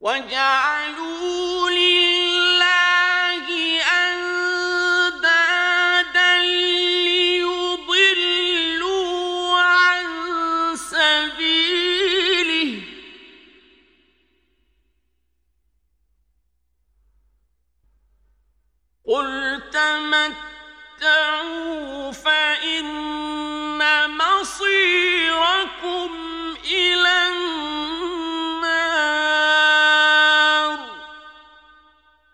وَجَعَلُوا لِلَّهِ أَندَادًا لِّيُضِلُّوا عَن سَبِيلِهِ ۗ قُلْ تَمَتَّعُوا فَإِنَّ مَصِيرَكُمْ إِلَى